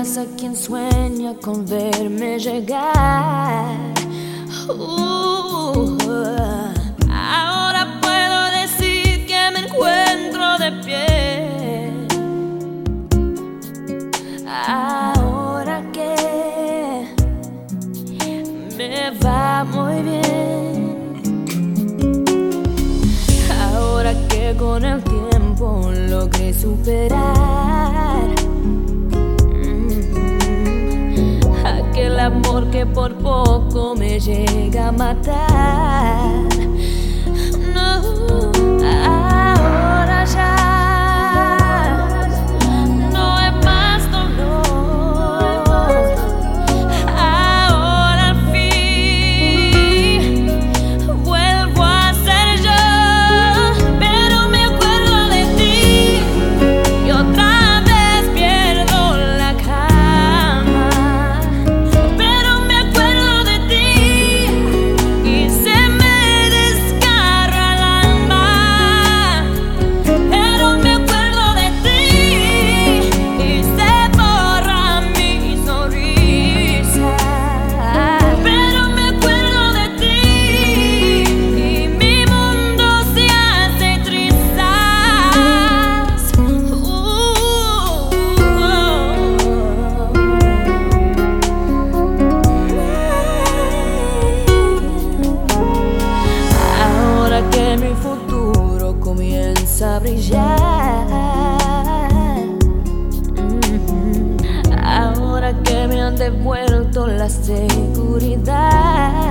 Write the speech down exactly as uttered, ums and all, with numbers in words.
ex a quien sueña con verme llegar. Uh, ahora puedo decir que me encuentro de pie. Ahora que me va muy bien. Ahora que con el tiempo logré superar mm, aquel amor que por poco me llega a matar. No, ahora ya no hay más dolor. Ahora al fin vuelvo a ser yo. Pero me acuerdo de ti y otra vez pierdo la calma. Pero me acuerdo de ti y se me desgarra el alma. Pero me acuerdo de ti y se borra mi sonrisa. Pero me acuerdo de ti y mi mundo se hace trizas. Ahora que mi futuro comienza a brillar, mm, ahora que me han devuelto la seguridad.